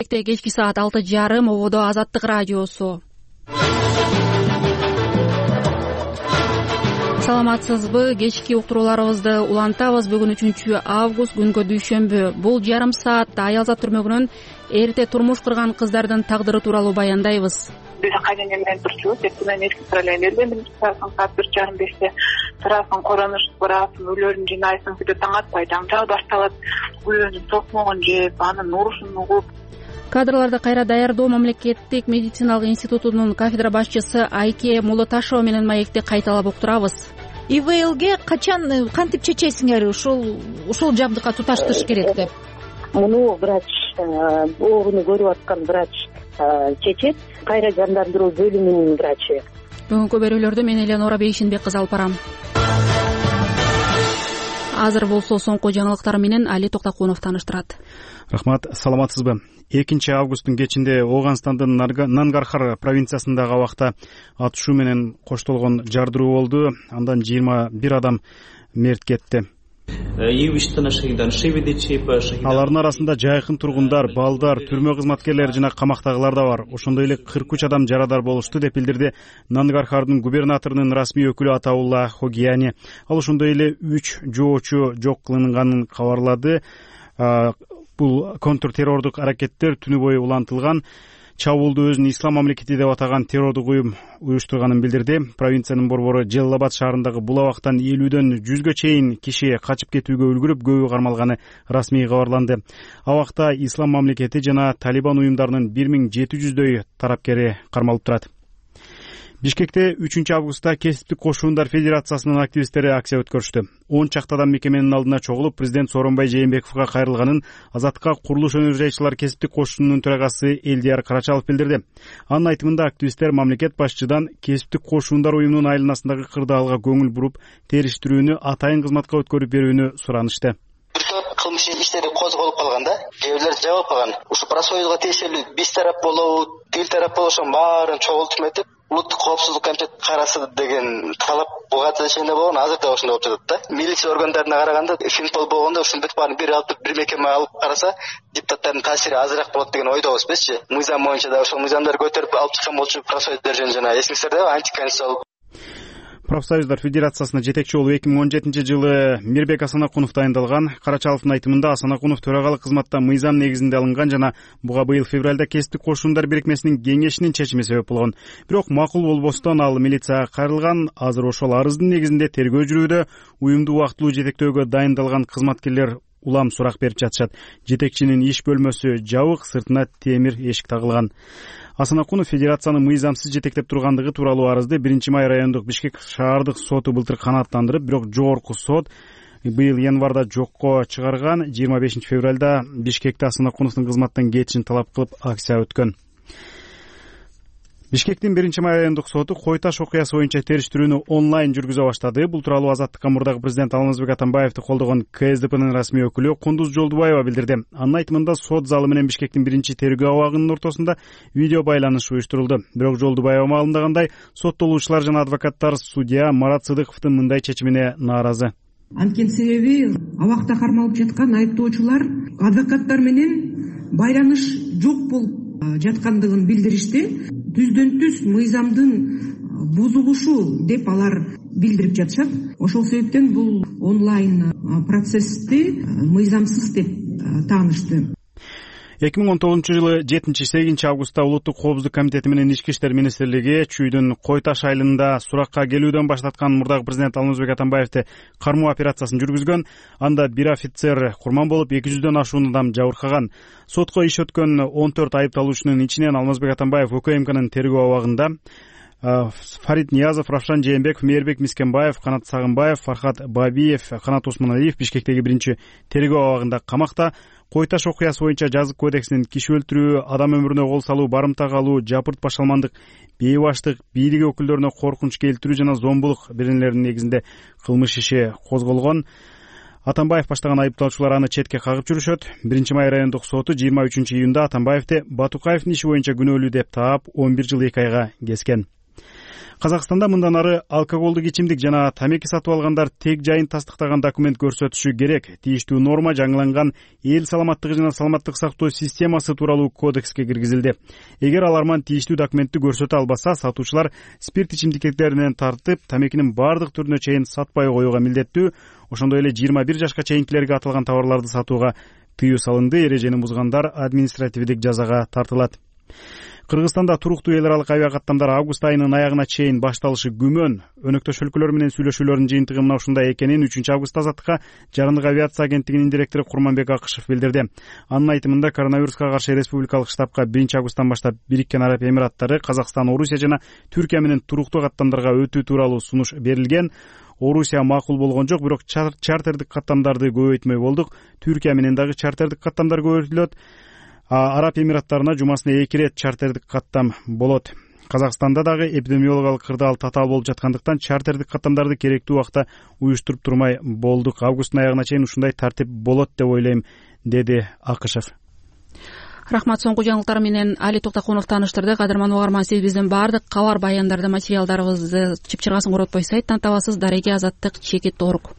Бишкекте кечки саат 6:30 ободо Азаттык радиосу. Саламатсызбы? Кечки уктурууларыбызды улантабыз. Бүгүн 3 август, күнгө дүйшөмбү. Бул жарым саатта аялзат түрмөгүнөн эрте турмуш курган кыздардын тагдыры тууралуу баяндайбыз. Биз кайненем менен турчубуз. Мен эски параллель бердим. Саат 4:30-5-те турасың, коронуш барасың, өлөрүн жыйнайсың, бүт таң атпай жаңжал башталат. Күйөөнүн токмогун жеп, анын урушун угуп. Кадрларды кайра даярдоо мамлекеттик медициналык институтунун кафедра башчысы Айке Мулуташева менен маекти кайталап уктурабыз. ИВЛге качан кантип чечесиңер ушул жабдыкка туташтырыш керек деп? Муну врач, ооруну көрүп аткан врач чечет, кайра жандандыруу бөлүмүнүн врачы. Бүгүнкү берүүлөрдү мен Эленора Бейшинбек кызы алып барам. Азыр болсо соңку жаңылыктар менен Али Токтокунов таныштырат. Рахмат, саламатсызбы? 2 августтун кечинде Ооганстандын Нангархар провинциясындагы абакта атышуу менен коштолгон жардыруу болду. Андан 21 адам мерт кетти. Алардын арасында жайкын тургундар, балдар, түрмө кызматкерлери жана камактагылар да бар. Ошондой эле 43 адам жарадар болушту деп билдирди Нангархардын губернаторунун расмий өкүлү Атаулла Хогияни. Ал ошондой эле 3 жоочу жок кылынганын кабарлады. Бул контртеррордук аракеттер түнү бою улантылган. Чабуулду өзүн ислам мамлекети деп атаган террордук уюм уюштурганын билдирди. Провинциянын борбору Джеллабад шаарындагы бул абактан 50дөн 100гө чейин киши качып кетүүгө үлгүрүп, көбү кармалганы расмий кабарланды. Абакта ислам мамлекети жана Талибан уюмдарынын 1700дөй тарапкери кармалып турат. Бишкекте 3 августта Кесиптик кошуундар федерациясынын активисттери акция өткөрүштү. 10 чактадан мекеменин алдына чогулуп, президент Сооронбай Жээнбековго кайрылганын Азаттыкка курулуш өнөр жайчылар Кесиптик кошуунунун төрагасы Элдияр Карачалов билдирди. Анын айтымында активисттер мамлекет башчыдан Кесиптик кошуундар уюмунун айланасындагы кырдаалга көңүл буруп, териштирүүнү атайын кызматка өткөрүп берүүнү суранышты. Кылмыш иштери козголуп калганда, кээ бирлер жабып калган. Ушу просоюзга тиешелүү 5 тарап болобу, 4 тарап болушун баарын чогултуп этип, улуттук коопсуздук комитети карасы деген талап буга чейин болгон, азыр да ошондой болуп жатат да. Милиция органдарына караганда, Финпол болгондо ушун бүт баарын бир алып, бир мекеме алып караса, депутаттардын таасири азыраак болот деген ойдобуз бизчи. Мыйзам боюнча да ошол мыйзамдарды көтөрүп алып чыккан болчу просоюздар жана эсиңиздерде антиконституциялык. Профсоюздар федерациясына жетекчи болуп 2017 жылы Мирбек Асанакунов дайындалган. Карачаловдун айтымында Асанакунов төрагалык кызматта мыйзам негизинде алынган жана буга быйыл февралда Кесиптик кошуундар бирикмесинин кеңешинин чечими себеп болгон. Бирок макул болбостон ал милицияга кайрылган. Азыр ошол арыздын негизинде тергөө жүрүүдө. Уюмду убактылуу жетектөөгө дайындалган кызматкерлер улам сурак берип жатышат. Жетекчинин иш бөлмөсү жабык, сыртына темир эшик тагылган. Асанакунов федерациянын мыйзамсыз жетектеп тургандыгы тууралуу арызды 1-май райондук Бишкек шаардык соту былтыр канааттандырып, бирок жогорку сот быйыл январда жокко чыгарган. 25 февралда Бишкекте Асанакуновдун кызматтан кетишин талап кылып акция өткөн. Бишкектин 1-май райондук соту Койташ окуясы боюнча териштирүүнү онлайн жүргүзө баштады. Бул тууралуу Азаттыкка мурдагы президент Алмазбек Атамбаевди колдогон КСДПнын расмий өкүлү Кундуз Жолдубаева билдирди. Анын айтымында сот залы менен Бишкектин 1-чи тергөө абагынын ортосунда видео байланыш уюштурулду. Бирок Жолдубаева маалымдагандай, соттолуучулар жана адвокаттар судья Марат Сыдыковдун мындай чечимине нааразы. Анткени себеби абакта кармалып жаткан айыптоочулар адвокаттар менен байланыш жок болуп жаткандыгын билдиришти. Түздөн-түз мыйзамдын бузулушу деп алар билдирип жатышат. Ошол себептен бул онлайн процессти мыйзамсыз деп таанышты. 2019 жылы 7-8 августта Улуттук коопсуздук комитети менен Ички иштер министрлиги Чүйдүн Койташ айылында суракка келүүдөн баштаткан мурдагы президент Алмазбек Атамбаевди кармоо операциясын жүргүзгөн. Анда бир офицер курман болуп, 200дөн ашуун адам жабыркаган. Сотко иш өткөн 14 айыпталуучунун ичинен Алмазбек Атамбаев УКМКнын тергөө абагында, Фарид Ниязов, Равшан Жээнбеков, Мээрбек Мискенбаев, Канат Сагынбаев, Фархат Бабиев, Канат Усманалиев Бишкектеги 1-чи тергөө абагында камакта. Койташ окуясы боюнча жазык кодексинин киши өлтүрүү, адам өмүрүнө кол салуу, барымта калуу, жапырт башалмандык, бейбаштык, бийлик өкүлдөрүнө коркунуч келтирүү жана зомбулук беренелеринин негизинде кылмыш иши козголгон. Атамбаев баштаган айыпталуучулар аны четке кагып жүрүшөт. 1-май райондук соту 23-июнда Атамбаевди Батукаевдин иши боюнча күнөөлүү деп таап 11 жыл 2 айга кескен. Казакстанда мындан ары алкоголдук ичимдик жана тамеки сатып алгандар тег жайын тастыктаган документ көрсөтүшү керек. Тийиштүү норма жаңыланган эл саламаттыгы жана саламаттык сактоо системасы тууралуу кодекске киргизилди. Эгер аларман тийиштүү документти көрсөтө албаса, сатуучулар спирт ичимдиктеринен тартып, тамекинин баардык түрүнө чейин сатпай коюуга милдеттүү. Ошондой эле 21 жашка чейинкилерге аталган товарларды сатууга тыюу салынды. Эрежени бузгандар административдик жазага тартылат. Кыргызстанда туруктуу эл аралык авиа каттамдар август айынын аягына чейин башталышы күмөн. Өнөктөш өлкөлөр менен сүйлөшүүлөрдүн жыйынтыгы мына ушундай экенин 3-август Азаттыкка Жарандык авиация агенттигинин директору Курманбек Акышев билдирди. Анын айтымында коронавируска каршы республикалык штабка 1-августтан баштап Бириккен Араб Эмираттары, Казакстан, Орусия жана Түркия менен туруктуу каттамдарга өтүү тууралуу сунуш берилген. Орусия макул болгон жок, бирок чартердик каттамдарды көбөйтмөй болдук. Түркия менен дагы чартердик каттамдар көбөйтүлөт. Араб Эмираттарына жумасына 2 рет чартердик каттам болот. Казакстанда дагы эпидемиологиялык кырдаал татаал болуп жаткандыктан чартердик каттамдарды керектүү убакта уюштуруп турмай болдук. Августтун аягына чейин ушундай тартип болот деп ойлойм, деди Акышев. Рахмат. Соңку жаңылыктар менен Али Токтокунов тааныштырды. Кадырман угарман, сиз биздин баардык кабар баяндарды, материалдарыбызды чыпчыргасын коротпой сайттан табасыз. Дареге Азаттык _.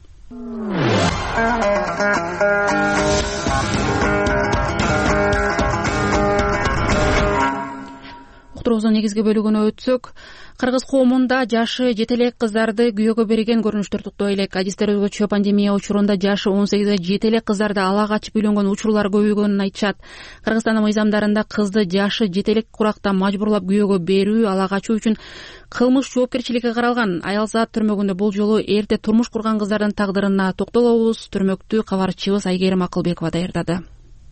Уктуруубуздун негизги бөлүгүнө өтсөк, кыргыз коомунда жашы жете элек кыздарды күйөөгө берген көрүнүштөр туктой элек. Адистер өзгөчө пандемия учурунда жашы 18ге жете элек кыздарды ала качып үйлөнгөн учурлар көбөйгөнүн айтышат. Кыргызстандын мыйзамдарында кызды жашы жете элек куракта мажбурлап күйөөгө берүү, ала качуу үчүн кылмыш жоопкерчилиги каралган. Аялзат түрмөгүндө бул жолу эрте турмуш курган кыздардын тагдырына токтолобуз. Түрмөктү кабарчыбыз Айгерим Акылбекова даярдады.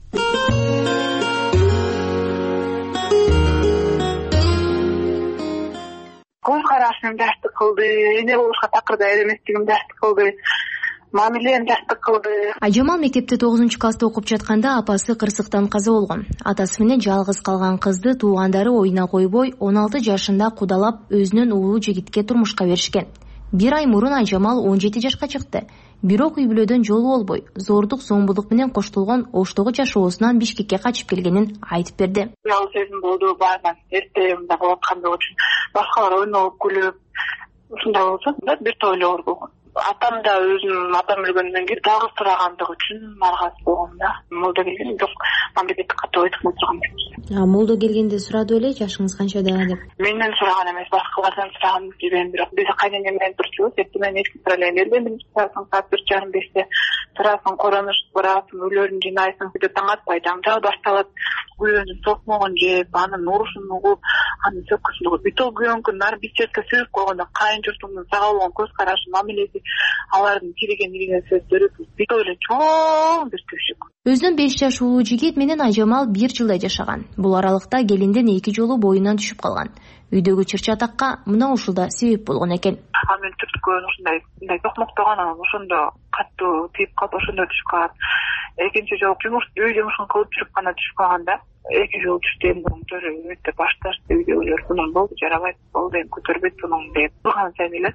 Көз карашым жашты кылды, эне болушка такырда эместигим жашты кылды, мамилем жашты кылды. Айжамал мектепте 9-класста окуп жатканда апасы кырсыктан каза болгон. Атасы менен жалгыз калган кызды туугандары оюна койбой 16 жашында кудалап өзүнүн уулу жигитке турмушка беришкен. Бир ай мурун Айжамал 17 жашка чыкты. Бирок үй бүлөдөн жолу болбой, зордук, зомбулук менен коштолгон оштогу жашоосунан Бишкекке качып келгенин айтып берди. Уял сезим болду баарынан, эрте мында болуп аткандыгы үчүн башкалар ойноп күлүп, ушундай болсо бир тойлоор болгон. Атам да өзүнүн атам өлгөндөн кийин жалгыз тургандыгы үчүн наргаз болгон да. Молдо келген жок, мамлекетти катуу айтып турган. Молдо келгенде сурады эле, жашыңыз канчада деп. Менден сураган эмес, башкалардан сураган жибен, бирок биз кайнене менен турчубуз. Эртең менен эч ким суралай бербедим. Саат 4:30-5-те турасың, коронуштук барасың, үйлөрүн жыйнайсың, бүт таң атпай жаңжал башталат. Күйөөнүн сокмогун жеп, анын урушун угуп, анын сөккүсүн угуп, бүт күйөөнкүн нар битчетке сүйүп койгондо кайын журтумдун сага болгон көз карашы, мамилеси, алардын киреген сөздөрү бүт эле чоң бир түшүк. Өзүнүн 5 жаш уулу жигит менен Айжамал 1 жылдай жашаган. Бул аралыкта келинден 2 жолу боюнан түшүп калган. Үйдөгү чыр-чатакка мына ушулда себеп болгон экен. Мен түрткөн ушундай токмоктогон, ошондо катуу тийип калып, ошондо түшүп калат. Экинчи жолу үй жумушун кылып жүрүп гана түшүп калганда, 2 жолу түштөн мурун өтө башташты, үйдөгүлөр бунун болду, жарабайт, болду, эми көтөрбөйт бунун деп. Турган сайын эле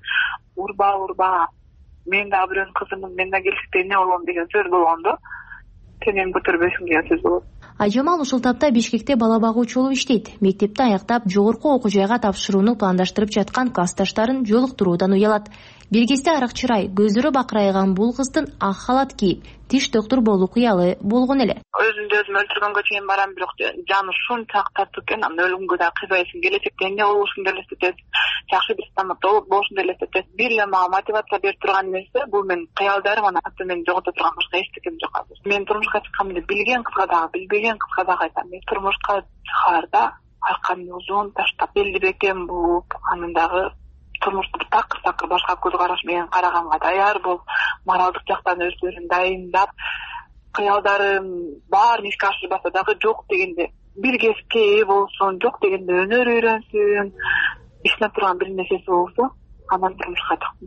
урба, мен да бирөөнүн кызымын, мен да келиште эмне болом деген сөз болгондо, сен эми көтөрбөйсүң деген сөз болот. Айжамал ушул тапта Бишкекте бала багуучу болуп иштейт. Мектепти аяктап, жогорку окуу жайга тапшырууну пландаштырып жаткан классташтарын жолуктуруудан уялат. Бир кезде арак чырай, көздөрү бакырайган бул кыздын ак халат кийип, тиш доктор болуу кыялы болгон эле. Өзүмдү өзүм өлтүргөнгө чейин барам, бирок жаны ушунчалык тартып экен, анда өлүмгө да кыйбайсың, келечекте эмне болушун деле элестетет, жакшы бир стоматолог болушун деле элестетет. Бир эле мага мотивация берип турган нерсе бул менин кыялдарым, аны мен жогото турган башка эчтекем жок азыр. Мен турмушка чыкканымды билген кызга дагы, билбеген кызга дагы айтам. Мен турмушка чыгарда аркамды узун таштап, белди бекем бууп, анын дагы турмушту такыр башка көз караш менен караганга даяр болуп, моралдык жактан өздөрүн дайындап, кыялдарым баарын ишке ашырбаса дагы жок дегенде бир кесипке ээ болсун, жок дегенде өнөр үйрөнсүн, ишине турган бир нерсеси болсо, анан турмушка чыктым.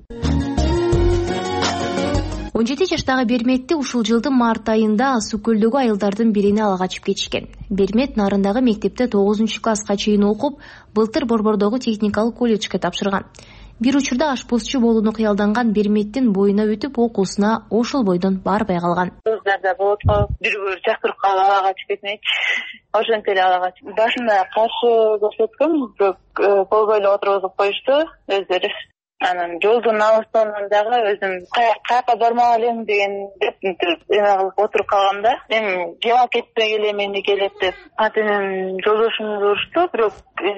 17 жаштагы Берметти ушул жылдын март айында Асуу көлдөгү айылдардын бирине ала качып кетишкен. Бермет нарындагы мектепте 9-класска чейин окуп, былтыр Борбордогу техникалык колледжге тапшырган. Бир учурда ашпозчу болууну кыялданган Берметтин боюна өтүп, окуусуна ошол бойдон барбай калган. Кыздарда болот го бир чакырып калып ала качып кетмейт. Ошентип эле ала качып. Башында каршы көрсөткөм, бирок болбой эле отургузуп коюшту өздөрү. Анан жолдун алыстығынан дагы өзүм каяка бармак элем деген деп кылып отуруп калгам да. Эми жема кетпей элем, эмне келет деп. Атенин жолдошумду урушту, бирок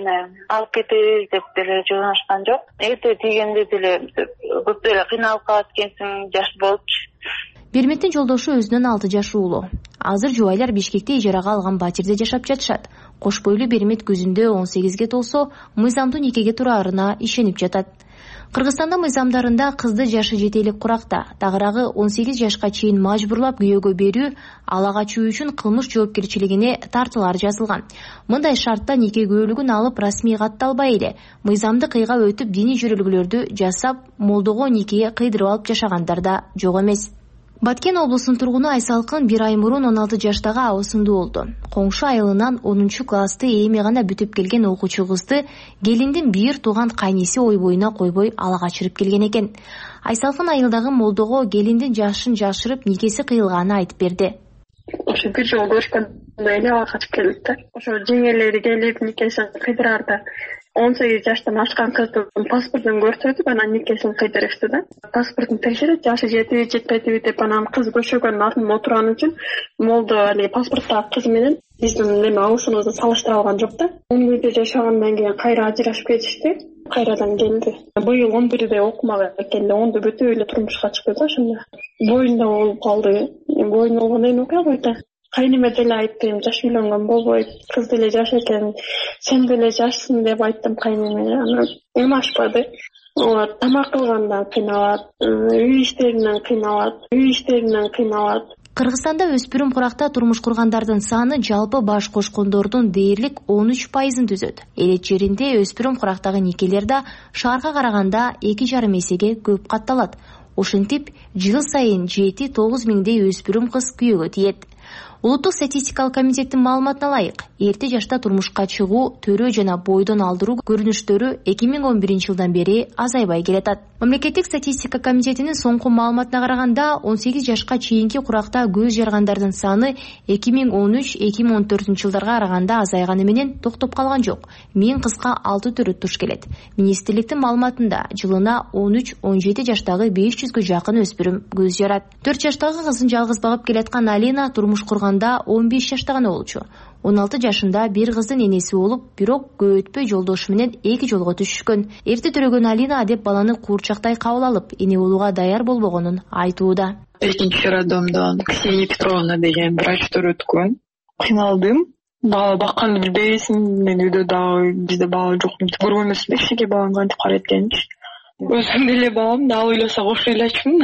алып кетебиз деп деле жолдошкан жок. Эрте тийгенде деле көп деле кыйналып калат экенсиң, жаш болупчу. Берметтин жолдошу өзүнөн 6 жаш уулу. Азыр жубайлар Бишкекте ижарага алган батирде жашап жатышат. Кош бойлуу Бермет күзүндө 18ге толсо, мыйзамдуу никеге тураарына ишенип жатат. Кыргызстанда мыйзамдарында кызды жашы жете элек куракта, тагыраагы 18 жашка чейин мажбурлап күйөөгө берүү, ала качуу үчүн кылмыш жоопкерчилигине тартылар жазылган. Мындай шартта нике күбөлүгүн алып расмий катталбай эле, мыйзамды кыйга өтүп диний жөрөлгөлөрдү жасап, молдого нике кыйдырып алып жашагандар да жок эмес. Баткен облусунун тургуну Айсалкын 1 ай мурун 16 жаштагы абысындуу болду. Коңшу айылынан 10 классты эми гана бүтүп келген окуучу кызды келиндин бир тууган кайниси ой боюна койбой ала качырып келген экен. Айсалкын айылдагы молдого келиндин жашын жашырып никеси кыйылганын айтып берди. Ошо бир жолу көрүшкөндө эле ала качып келди да. Ошо жеңелери келип никесин кыйдырарда 18 жаштан ашкан кыздын паспортун көрсөтүп, анан никесин кыйдырышты да. Паспортун текшерип, жашы жетиби, жетпейби деп, анан кыз көчөгөнүн артында отурган үчүн молдо паспорттагы кыз менен биздин абысыбызды салыштыра алган жок да. 10 үйдө жашагандан кийин кайра ажырашып кетишти. Кайрадан келди. Быйыл 11-де окумак экен, 10-ду бүтүп эле турмушка чыкты да ошондо. Боюнда болуп калды. Боюнда болгондо эми окуя койду. Кайныме деле айттым, жаш үйлөнгөн болбойт, кыз деле жаш экен, сен деле жашсың деп айттым кайныме. Анан ынашпады. Олар тамак кылганда кыйналат, үй иштеринен кыйналат. Кыргызстанда өспүрүм куракта турмуш кургандардын саны жалпы баш кошкондордун дээрлик 13%-ын түзөт. Элет жеринде өспүрүм курактагы никелер да шаарга караганда 2,5 эсеге көп катталат. Ошентип, жыл сайын 7-9 миңдей өспүрүм кыз күйөөгө тиет. Улуттук статистикалык комитеттин маалыматына ылайык, эрте жашта турмушка чыгуу, төрөө жана бойдон алдыруу көрүнүштөрү 2011 жылдан бери азайбай келатат. Мамлекеттик статистика комитетинин соңку маалыматына караганда, 18 жашка чейинки куракта көз жаргандардын саны 2013-2014 жылдарга караганда азайганы менен токтоп калган жок. 1000 кызга 6 төрөт туш келет. Министрликтин маалыматында жылына 13-17 жаштагы 500гө жакын өспүрүм көз жарат. 4 жаштагы кызын жалгыз багып келаткан Алина турмуш курганда 15 жашта гана болчу. 16 жашында бир кыздын энеси болуп, бирок көп өтпөй жолдошу менен 2 жолго түшүшкөн. Эрте төрөгөн Алина деп баланы куурчактай кабыл алып, эне болууга даяр болбогонун айтууда. Экинчи роддомдон Ксения Петровна деген врач төрөткөн. Кыйналдым. Бала бакканды билбейсиң, мен үйдө дагы бизде бала жок. Көргөн эмесмин, эшеге балам кантип карайт экенчи. Өзүм деле балам да ойлосок ошо эле ачмын.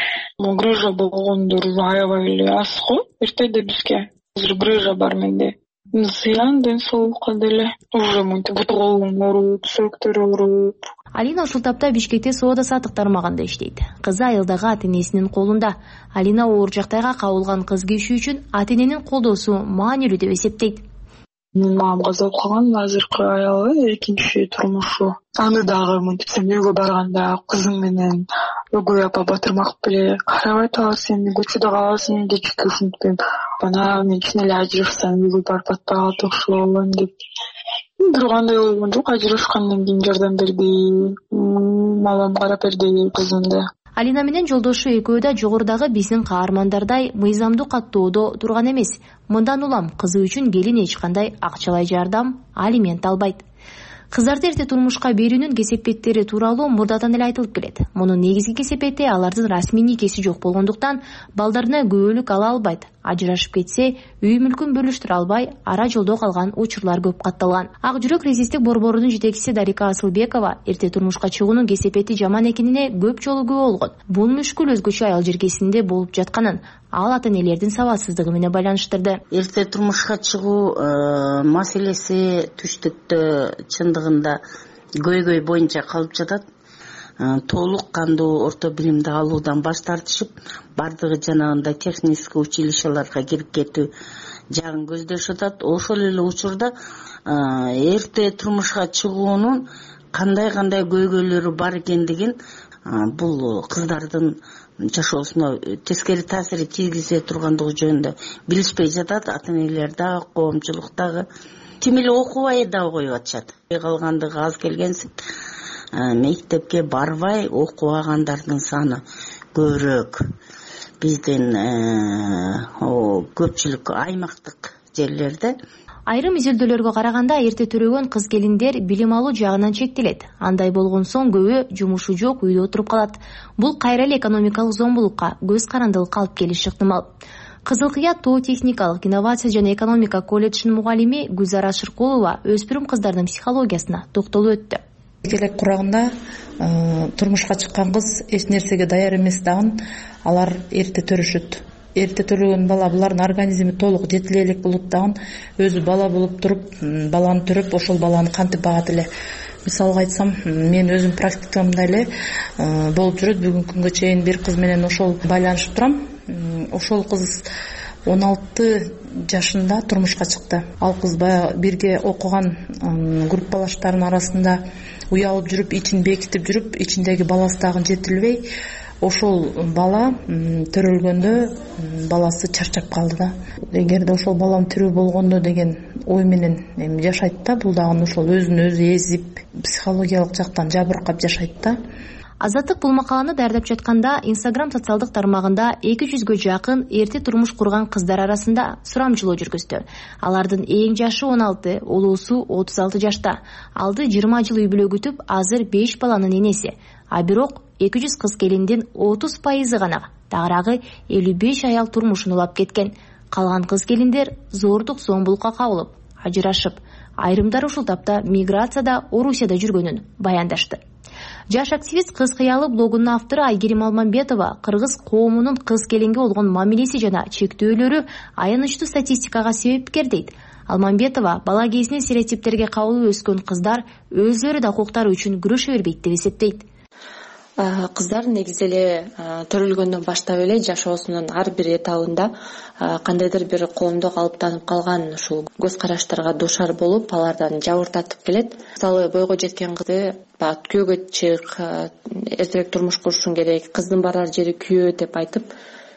Грыжа болгондор аябай эле аз го. Эртеде бизге азыр грыжа бар менде. Зыян ден соолукка деле. Уже мынтип колум ооруп, сөөктөр ооруп. Алина ушул тапта Бишкекте соода саттык тармагында иштейт. Кызы айылдагы ата-энесинин колунда. Алина оор жактайга кабылган кыз киши үчүн ата-эненин колдоосу маанилүү деп эсептейт. Мамам каза болуп калган, азыркы аялы экинчи турмушу. Аны дагы мынтип сен үйгө барганда кызың менен өгөй апа батырмак беле карабай атасың, сен көчөдө каласың деп ушинтпейм. Бана мен чын эле ажырашсам үйгө барып атпай калсам деп. Бир кандай болгон жок, ажырашкандан кийин жардам берди, мамам карап берди кызымды. Алина менен жолдошу экөө да жогорудагы биздин каармандардай мыйзамдуу каттоодо турган эмес. Мындан улам кызы үчүн келин эч кандай акчалай жардам, алимент албайт. Кыздарды эрте турмушка берүүнүн кесепеттери тууралуу мурдадан эле айтылып келет. Мунун негизги кесепети алардын расмий никеси жок болгондуктан балдарына күбөлүк ала албайт. Ажырашып кетсе, үй мүлкүн бөлүштүрө албай, ара жолдо калган учурлар көп катталган. Ак жүрөк резисттик борборунун жетекчиси Дарика Асылбекова эрте турмушка чыгуунун кесепети жаман экенине көп жолу күбө болгон. Бул мүшкүл өзгөчө айыл жергесинде болуп жатканын ал ата-энелердин сабатсыздыгы менен байланыштырды. Эрте турмушка чыгуу маселеси түштүктө чындыгында көйгөй боюнча калып жатат. Толук кандуу орто билимди алуудан баш тартышып, бардыгы жанагындай технический училищелерге кирип кетүү жагын көздөшүп атат. Ошол эле учурда эрте турмушка чыгуунун кандай көйгөйлөрү бар экендигин бул кыздардын жашоосуна тескери таасир тийгизе тургандыгы жөнүндө билишпей жатат. Ата энелер дагы, коомчулук дагы, тим эле окубай дагы коюп атышат. Калгандыгы аз келгенсип мектепке барбай окубагандардын саны көбүрөөк. Биздин көпчүлүк аймактык жерлерде. Айрым изилдөөлөргө караганда эрте төрөгөн кыз келиндер билим алуу жагынан чектелет. Андай болгон соң көбү жумушу жок үйдө отуруп калат. Бул кайра эле экономикалык зомбулукка, көз карандылыкка алып келиши ыктымал. Кызыл Кыя ТОО техникалык инновация жана экономика колледжинин мугалими Гүлзара Шыркулова өспүрүм кыздардын психологиясына токтолуп өттү. Эркелек курагында турмушка чыккан кыз эч нерсеге даяр эмес дагы алар эрте төрүшөт. Эрте төрөгөн бала булардын организми толук жетиле элек болот дагы өзү бала болуп туруп, баланы төрөп, ошол баланы кантип багат эле. Мисалга айтсам, мен өзүм практикамда эле болуп жүрөт. Бүгүнкү күнгө чейин бир кыз менен ошол байланышып турам. Ошол кыз 16 жашында турмушка чыкты. Ал кыз баягы бирге окуган группалаштарынын арасында уялып жүрүп, ичин бекитип жүрүп, ичиндеги баласы дагы жетилбей, ошол бала төрөлгөндө баласы чарчап калды да. Эгерде ошол балам тирүү болгондо деген ой менен жашайт да. Бул дагы ошол өзүн өзү эзип, психологиялык жактан жабыркап жашайт да. Азаттык бул макаланы даярдап жатканда Instagram социалдык тармагында 200гө жакын эрте турмуш курган кыздар арасында сурамжылоо жүргүздү. Алардын эң жашы 16, улуусу 36 жашта. Алды 20 жыл үй бүлө күтүп, азыр 5 баланын энеси. А бирок 200 кыз келиндин 30% гана, тагыраагы 55 аял турмушун улап кеткен. Калган кыз келиндер зордук зомбулукка кабылып, ажырашып, айрымдары ушул тапта миграцияда Орусияда жүргөнүн баяндашты. Жаш активист Кыз кыялы блогунун автору Айгерим Алмамбетова кыргыз коомунун кыз келинге болгон мамилеси жана чектөөлөрү аянычтуу статистикага себепкер дейт. Алмамбетова бала кезинен стереотиптерге кабылып өскөн кыздар өздөрү да укуктары үчүн күрөшө бербейт деп эсептейт. Кыздар негизи эле төрөлгөндөн баштап эле жашоосунун ар бир этабында кандайдыр бир коомдо калыптанып калган ушул көз караштарга дуушар болуп, алардан жабыр тартып келет. Мисалы бойго жеткен кызды күйөөгө чык, эртерээк турмуш курушуң керек, кыздын барар жери күйөө деп айтып,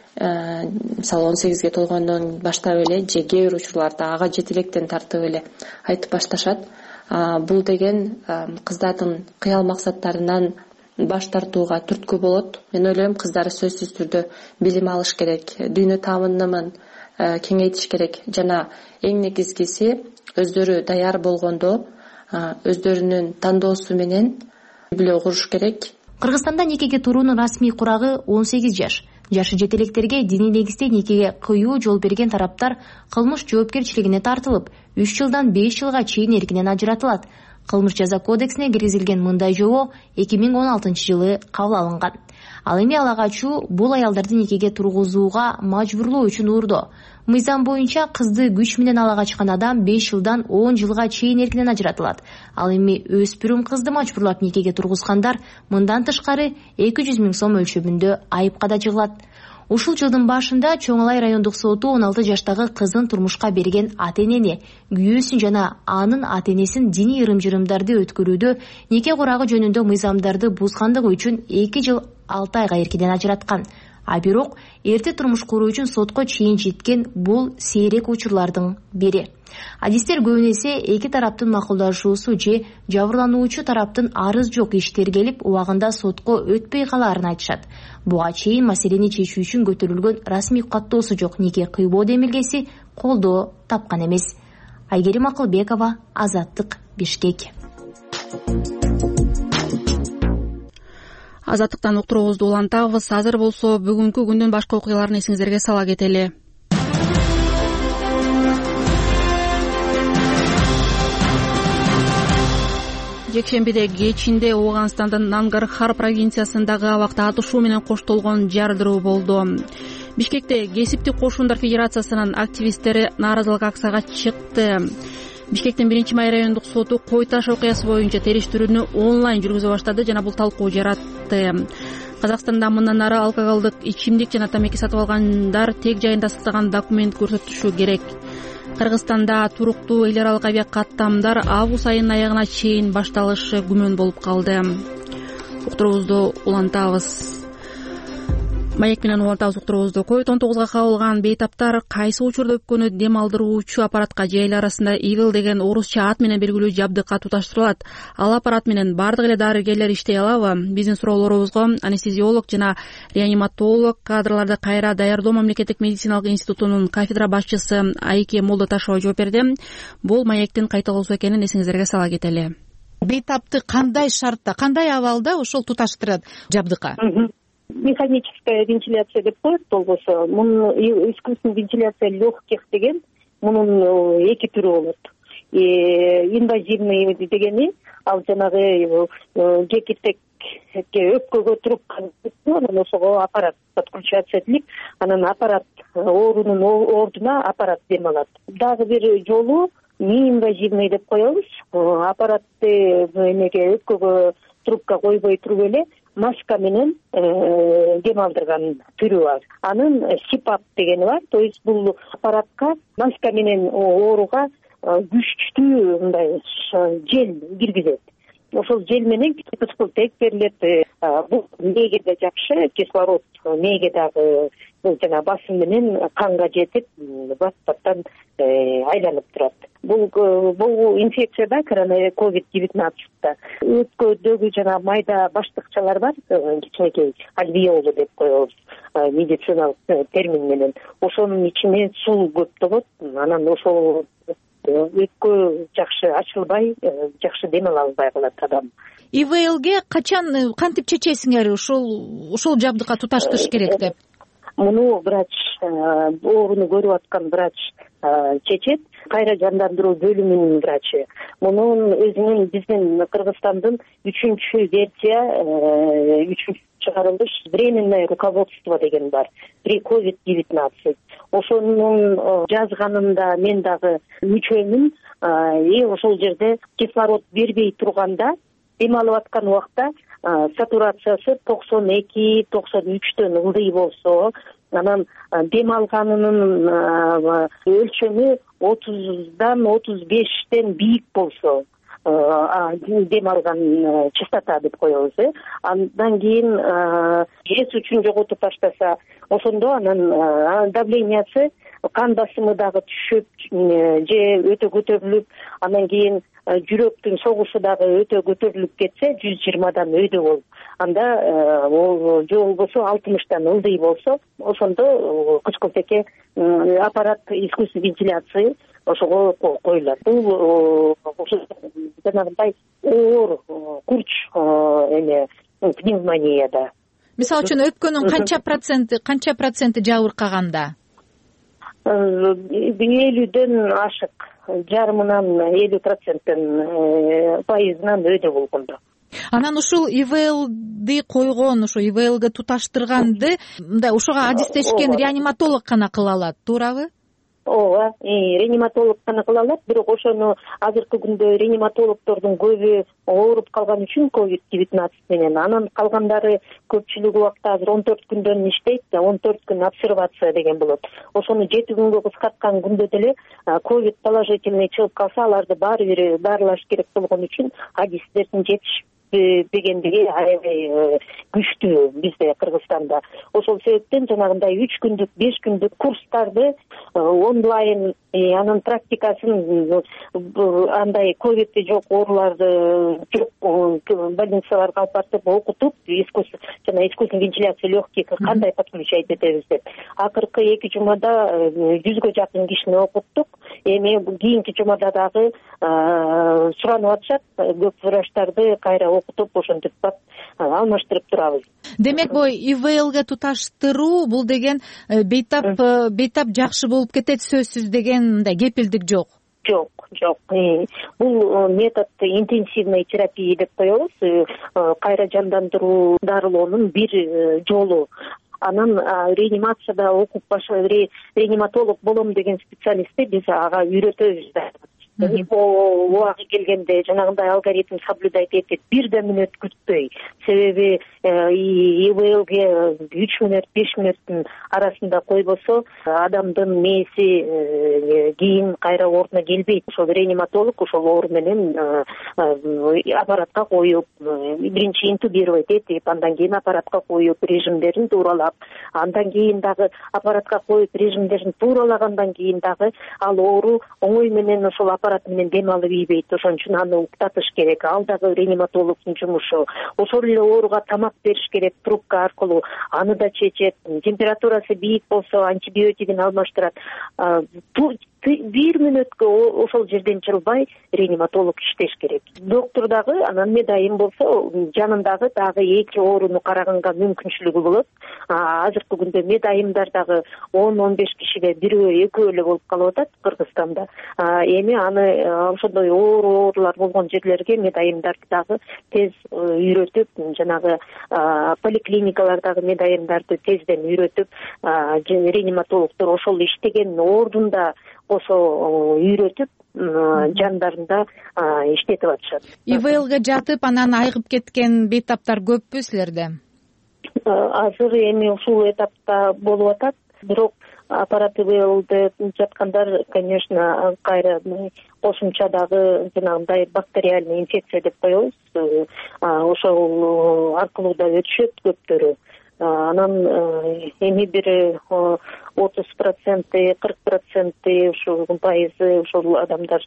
мисалы 18ге толгондон баштап эле же кээ бир учурларда ага жетелектен тартып эле айтып башташат. Бул деген кыздардын кыял максаттарынан баш тартууга түрткү болот. Мен ойлойм, кыздар сөзсүз түрдө билим алыш керек, дүйнө таанымын кеңейтиш керек жана эң негизгиси өздөрү даяр болгондо өздөрүнүн тандоосу менен биле куруш керек. Кыргызстанда никеге туруунун расмий курагы 18 жаш. Жашы жетелектерге диний негизде никеге кыюу жол берген тараптар кылмыш жоопкерчилигине тартылып, 3 жылдан 5 жылга чейин эркинен ажыратылат. Кылмыш жаза кодексине киргизилген мындай жобо 2016 жылы кабыл алынган. Ал эми ала качуу бул аялдарды никеге тургузууга мажбурлоо үчүн уурдоо. Мыйзам боюнча кызды күч менен ала качкан адам 5 жылдан 10 жылга чейин эркинен ажыратылат. Ал эми өспүрүм кызды мажбурлап никеге тургузгандар мындан тышкары 200 000 сом өлчөмүндө айыпка да жыгылат. Ушул жылдын башында Чоң Алай райондук соту 16 жаштагы кызын турмушка берген ата-энени, күйөөсүн жана анын ата-энесин диний ырым-жырымдарды өткөрүүдө нике курагы жөнүндө мыйзамдарды бузгандыгы үчүн 2 жыл 6 айга эркинен ажыраткан. А бирок эрте турмуш куруу үчүн сотко чейин жеткен бул сейрек учурлардын бири. Адистер көбүнесе эки тараптын макулдашуусу же жабырлануучу тараптын арыз жок иш тергелип убагында сотко өтпөй калаарын айтышат. Буга чейин маселени чечүү үчүн көтөрүлгөн расмий каттоосу жок нике кыйбоо демилгеси колдоо тапкан эмес. Айгерим Акылбекова, Азаттык, Бишкек. Азаттыктан уктуруубузду улантабыз. Азыр болсо бүгүнкү күндүн башка окуяларын эсиңиздерге сала кетели. Жекшембиде кечинде Ооганстандын Нангархар провинциясындагы абакта атышуу менен коштолгон жардыруу болду. Бишкекте Кесиптик кошундар федерациясынын активисттери нааразылык акцияга чыкты. Бишкектин 1-май райондук соту Кой Таш окуясы боюнча териштирүүнү онлайн жүргүзө баштады жана бул талкуу жаратты. Казакстанда мындан ары алкоголдук ичимдик жана тамеки сатып алгандар тег жайында сактаган документ көрсөтүшү керек. Кыргызстанда туруктуу эл аралык авиа каттамдар август айынын аягына чейин башталышы күмөн болуп калды. Уктуруубузду улантабыз. Маек менен улантабыз уктуруубузду. COVID-19 кабылган бейтаптар кайсы учурда өпкөнү дем алдыруучу аппаратка же эл арасында EVIL деген орусча ат менен белгилүү жабдыкка туташтырылат. Ал аппарат менен бардык эле дарыгерлер иштей алабы? Биздин суроолорубузга анестезиолог жана реаниматолог кадрларды кайра даярдоо мамлекеттик медициналык институтунун кафедра башчысы Айке Молдоташева жооп берди. Бул Маектин кайталоосу экенин эсиңиздерге сала кетели. Бейтапты кандай шартта, кандай абалда ошол туташтырат жабдыкка? Механическая вентиляция деп коет болбосо, мунун искусственный вентиляция легких деген мунун эки түрү болот. Инвазивный дегени ал жанагы жекитекке өпкөгө трубка анан ошого аппарат подключаться этилип, анан аппарат оорунун ордуна аппарат дем алат. Дагы бир жолу неинвазивный деп коебуз. Аппаратты эмеге өпкөгө трубка койбой туруп эле маска менен дем алдырган түрү бар. Анын сипап дегени бар. То есть бул аппаратка маска менен ооруга күчтүү мындай жел киргизет. Ошол жел менен кыскылтек берилет. Бул мээге да жакшы, кислород мээге дагы жана басым менен канга жетип, баттан айланып турат. Бул инфекцияда COVID-19 өпкөдөгү жана майда баштыкчалар бар, кичинекей альвеолу деп коебуз медициналык термин менен. Ошонун ичине суу көптөгөт, анан ошол өпкө жакшы ачылбай, жакшы дем ала албай калат адам. EVIL-ге качан кантип чечесиңер ошол жабдыкка туташтырыш керек деп? Муну врач, ооруну көрүп аткан врач чечет, кайра жандандыруу бөлүмүнүн врачы. Мунун өзүнүн биздин Кыргызстандын 3-чү версия, 3-чү чыгарылыш временное руководство деген бар при COVID-19. Ошонун жазганында мен дагы мүчөмүн. Ошол жерде кислород бербей турганда, дем алып аткан убакта сатурациясы 92-93төн ылдый болсо, анан дем алганынын өлчөмү 30дан 35тен бийик болсо, дем алган частота деп коебуз. Андан кийин эс үчүн жоготуп таштаса, ошондо анан давлениясы, кан басымы дагы түшүп же өтө көтөрүлүп, анан кийин жүрөктүн согушу дагы өтө көтөрүлүп кетсе, 120дан өйдө болуп, анда же болбосо 60тан ылдый болсо, ошондо кычкылтекке аппарат искусственной вентиляции ошого коюлат. Бул жанагындай оор курч пневмонияда. Мисалы үчүн өпкөнүн канча проценти жабыркаганда? 50ден ашык, жарымынан 50% пайызынан өйдө болгондо. Анан ушул EVIL-ди койгон, ошо EVIL-ге туташтырганды мындай ошого адистешкен реаниматолог гана кыла алат, туурабы? Ооба, реаниматолог гана кыла алат, бирок ошону азыркы күндө реаниматологдордун көбү ооруп калган үчүн COVID-19 менен, анан калгандары көпчүлүк убакта азыр 14 күндөн иштейт, 14 күн обсервация деген болот. Ошону 7 күнгө кыскарткан күндө деле COVID положительный чыгып калса, аларды баары бир дарылаш керек болгон үчүн адистердин жетишпегендиги аябай күчтүү бизде Кыргызстанда. Ошол себептен жанагындай 3 күндүк, 5 күндүк курстарды онлайн, анын практикасын андай ковидти жок ооруларды жок больницаларга алып барып окутуп, искусственный вентиляция легких кандай подключать этебиз деп. Акыркы 2 жумада 100гө жакын кишини окуттук. Эми кийинки жумада дагы суранып атышат, көп врачтарды кайра окутуп, ошентип алмаштырып турабыз. Демек, бу EVIL-ге туташтыруу бул деген бейтап жакшы болуп кетет сөзсүз деген мындай кепилдик жок. Жок. Бул метод интенсивный терапия деп коебуз. Кайра жандандыруу дарылоонун бир жолу. Анан реанимацияда окуп реаниматолог болом деген специалистти биз ага үйрөтөбүз да. убагы келгенде жанагындай алгоритм соблюдать этип, бир да мүнөт күтпөй. Себеби ИВЛге 3 мүнөт 5 мүнөттүн арасында койбосо адамдын мээси кийин кайра ордуна келбейт. Ошол реаниматолог ошол оору менен аппаратка коюп, биринчи интубировать этип, андан кийин аппаратка коюп, режимдерин тууралап, андан кийин дагы аппаратка коюп, режимдерин тууралагандан кийин дагы ал оору оңой менен ошол аппарат менен дем алып ийбейт. Ошон үчүн аны уктатыш керек. Ал дагы реаниматологдун жумушу. Ошол эле ооруга тамак бериш керек трубка аркылуу. Аны да чечет. Температурасы бийик болсо антибиотигин алмаштырат. Бир мүнөткө ошол жерден чылбай реаниматолог иштеш керек. Доктор дагы анан медайым болсо жанындагы дагы 2 ооруну караганга мүмкүнчүлүгү болот. Азыркы күндө медайымдар дагы 10-15 кишиге бирөө экөө эле болуп калып атат Кыргызстанда. Эми аны ошондой оорулар болгон жерлерге медайымдарды дагы тез үйрөтүп, жанагы поликлиникалардагы медайымдарды тезден үйрөтүп, реаниматологдор ошол иштеген ордунда косо үйрөтүп, жандарында иштетип атышат. ИВЛге жатып анан айыгып кеткен бейтаптар көппү силерде? Азыр эми ушул этапта болуп атат, бирок аппарат ИВЛде жаткандар, конечно, кайра кошумча дагы жанагындай бактериальный инфекция деп коебуз. Ошол аркылуу да өтүшөт көптөрү. Анан эми бир 30%, 40% ушул пайызы ушул адамдар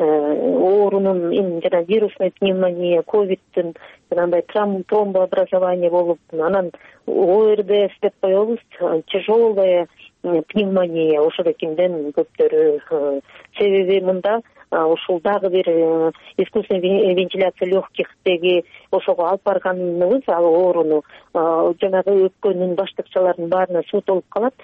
оорунун жана вирусный пневмония, ковидтин жанагындай тромбообразование болуп, анан ОРДС деп коебуз, тяжелая пневмония ошолокимден көптөрү. Себеби мында ушул дагы бир искусственный вентиляция легкихтеги ошого алып барганыбыз, ал ооруну жанагы өпкөнүн баштыкчаларынын баарына суу толуп калат.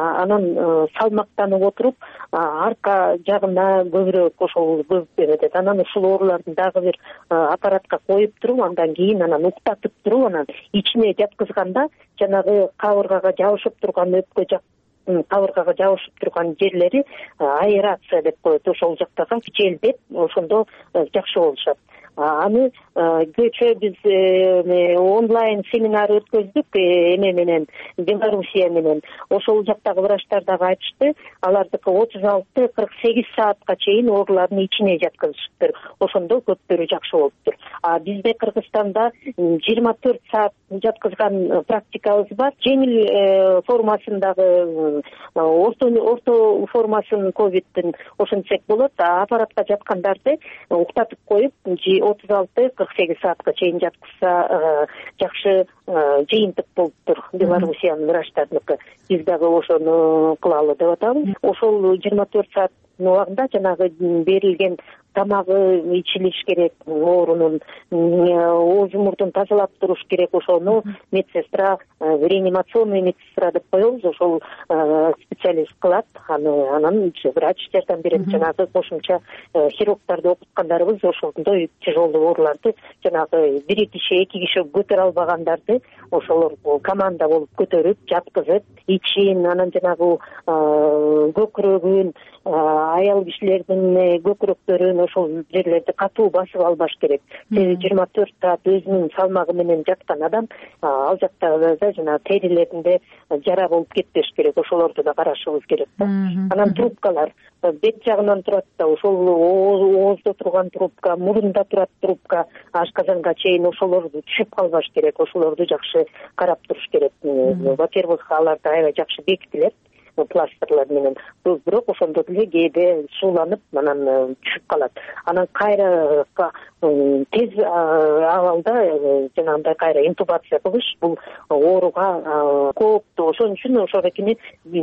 Анан салмактанып отуруп, арка жагына көбүрөөк ошол көбүп берет. Анан ушул оорулардын дагы бир аппаратка коюп туруп, андан кийин анан уктатып туруп, анан ичине жаткызганда жанагы кабыргага жабышып турган өпкө кабыргага жабышып турган жерлери аэрация деп коет. Ошол жактага желдеп, ошондо жакшы болушат. Аны кечээ биз онлайн семинар өткөздүк эме менен, Белоруссия менен. Ошол жактагы врачтар дагы айтышты, алардыкы 36-48 саатка чейин оорулардын ичине жаткызышыптыр. Ошондо көптөрү жакшы болуптур. Бизде Кыргызстанда 24 саат жаткызган практикабыз бар. Жеңил формасындагы, орто формасын ковидтин ошентсек болот. Аппаратка жаткандарды уктатып коюп 36-48 саатка чейин жаткызса жакшы жыйынтык болуптур. Белоруссиянын врачтарыныкы. Биз дагы ошону кылалы деп атабыз. Ошол 24 саат убагында жанагы берилген тамагы ичилиш керек, оорунун оозу мурдун тазалап туруш керек. Ошону медсестра, реанимационный медсестра деп коебуз, ошол специалист кылат. Анан врач жардам берет. Жанагы кошумча хирургдарды окуткандарыбыз ошондой тяжелый ооруларды, жанагы 1 киши 2 киши көтөрө албагандарды ошолор команда болуп көтөрүп, жаткызып, ичин, анан жанагы көкүрөгүн, аял кишилердин көкүрөктөрүн ошол жерлерди катуу басып албаш керек. 24 саат өзүнүн салмагы менен жаткан адам ал жактагы жана терилеринде жара болуп кетпеш керек. Ошолорду да карашыбыз керек. Анан трубкалар бет жагынан турат да, ошол ооздо турган трубка, мурунда турат трубка, ашказанга чейин ошолорду түшүп калбаш керек. Ошолорду жакшы карап туруш керек. Во-первых, аларды аябай жакшы бекитилет пластырлар менен. Бирок ошондо деле кээде сууланып, анан түшүп калат. Анан кайра тез абалда жанагындай кайра интубация кылыш бул ооруга кооптуу. Ошон үчүн ошолокини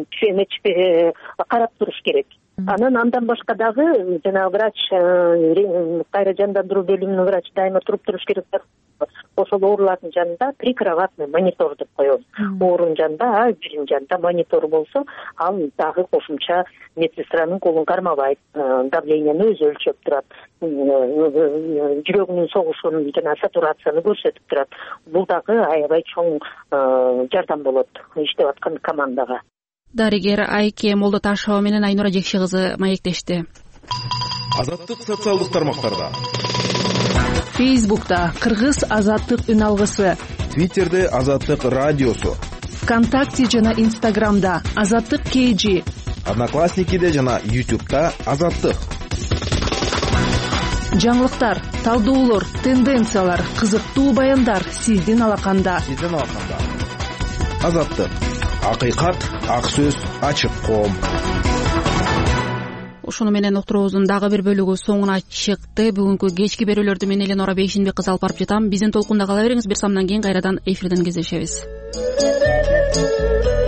карап туруш керек. Андан башка дагы жанагы врач, кайра жандандыруу бөлүмүнүн врачы дайыма туруп туруш керек. Ошол оорулардын жанында прикроватный монитор деп коебуз. Оорунун жанында, биринин жанында монитор болсо, ал дагы кошумча медсестранын колун кармабайт, давленияны өзү өлчөп турат, жүрөгүнүн согушун жана сатурацияны көрсөтүп турат. Бул дагы аябай чоң жардам болот иштеп аткан командага. Дарыгер Айке Молдоташева менен Айнура Жекши кызы маектешти. Азаттык социалдык тармактарда, Фейсбукта Кыргыз азаттык үн алгысы, Твиттерде Азаттык радиосу, ВКонтакте жана Инстаграмда Азаттык KG, Одноклассникиде жана YouTube'да Азаттык. Жаңылыктар, талдоолор, тенденциялар, кызыктуу баяндар сиздин алаканда. Азаттык. Акыйкат, ак сөз, ачык коом. Ушуну менен уктуруубуздун дагы бир бөлүгү соңуна чыкты. Бүгүнкү кечки берүүлөрдү мен Эленора Бейшенбек кызы алып барып жатам. Биздин толкунда кала бериңиз. Бир самдан кийин кайрадан эфирден кездешебиз.